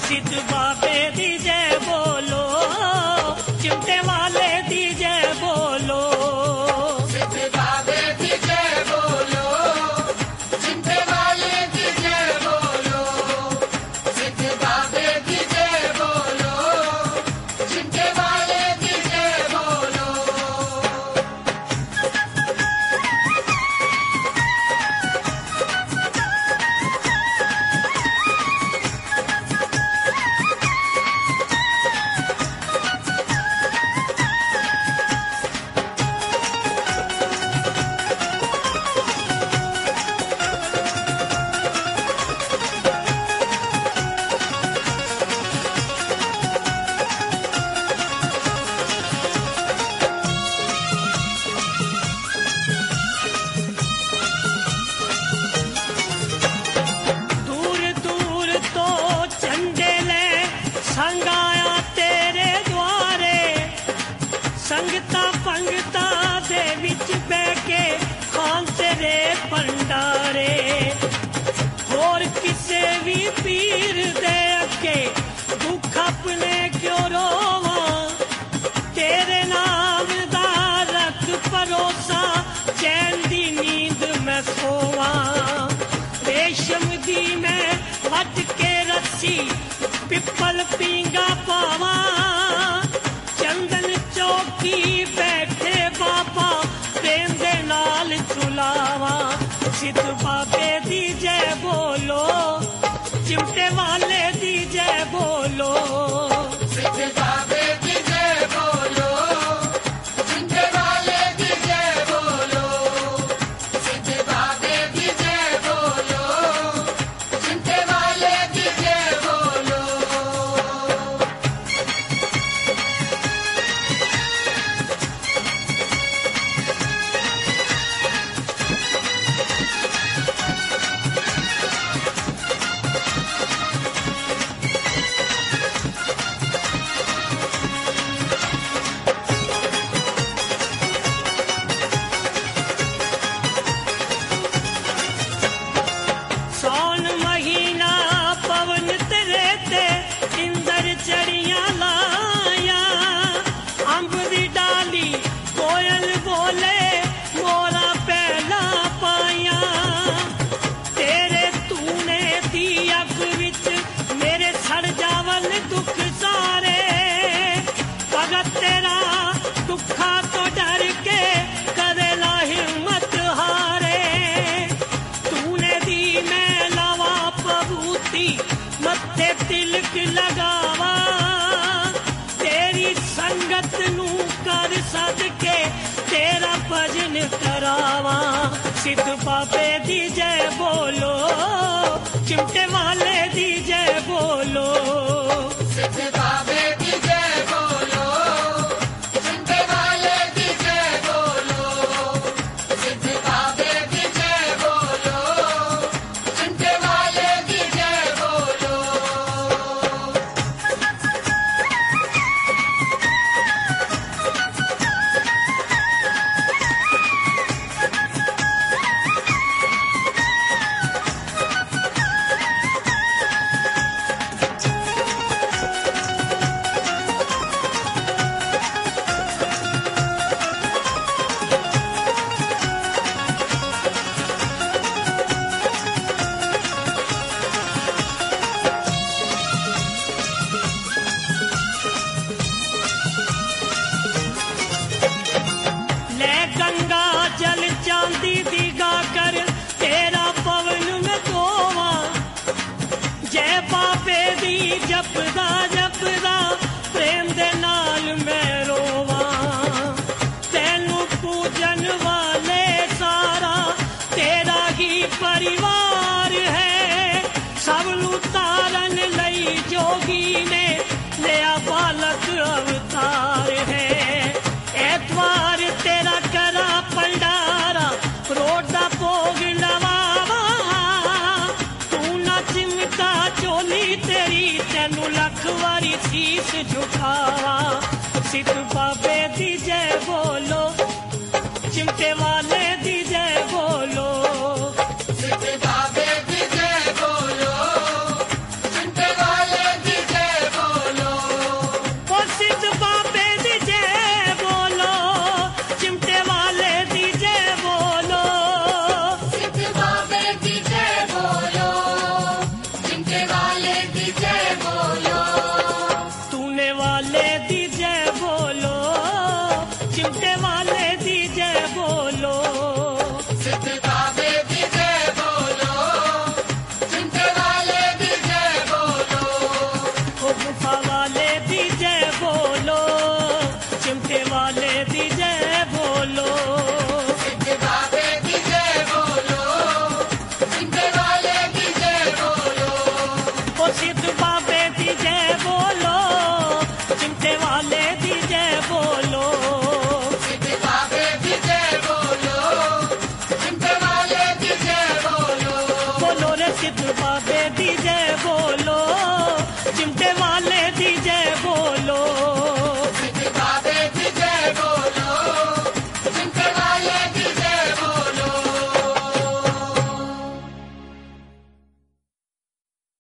सिद्ध बाबे दी जय बोलो, चिमटे वाले दी जय बोलो। सिद्ध बाबे दी जय बोलो, चिमटे वाले दी जय बोलो। सिद्ध बाबे दी जय बोलो, चिमटे वाले दी जय बोलो। दूर दूर तो चंडेले संग आया तेरे द्वारे, संगता पंगता दे विच बह के खान तेरे भंडारे। होर किसे भी पीर दे अगे दुख अपने क्यों रोवा, तेरे नाम दा रख भरोसा, चैन दी नींद मैं सोवा। रेशम दी मैं हट के रस्सी, पिपल पींगा पावा, चंदन चौकी बैठे बाबा, प्रेम दे नाल झुलावा। सिद्ध बाबे दी जय बोलो, चिमटे वाले दी जय बोलो। सिद्ध बाबे दी जय बोलो, चिमटे वाले दी जय बोलो। सिद्ध बाबे दी जय बोलो, चिमटे वाले दी जय बोलो। सावन महीना पवन तेरे ते, इंदर चढ़िया लाया, अंब दी डाली कोयल बोले, मोरा पहला पाया। तेरे तूने दी अग विच मेरे सड़ जावन दुख सारे, भगत तेरा दुखा तो डर के करेला हिम्मत हारे। तूने दी मैं लावा पबूती, मत्थे तिलक लगावा, तेरी संगत नू कर सदके तेरा भजन करावा। सिद्ध बाबे दी जय बोलो, चिमटे वाले दी जय बोलो। सिद्ध बाबे दी जय बोलो, चिमटे वाले दी जय बोलो। सिद्ध बाबे दी जय बोलो, चिमटे वाले दी जय बोलो। ले गंगा जल चांदी दिगा कर, तेरा पवन में धोवा, जय बाबे दी जपदा जपदा, प्रेम दे नाल मैं रोवा। तैनू पूजन वाले सारा तेरा ही परिवार है, सब नू तारन लई जोगी ने लिया बालक अवतार है। एतवार तेरा करा भंडारा, रोड़ा भोग लवावा, तू ना चिमटा चोली तेरी, तेनू लख वारी शीश झुकावा। सिद्ध बाबे दी जय बोलो, चिमटे वाले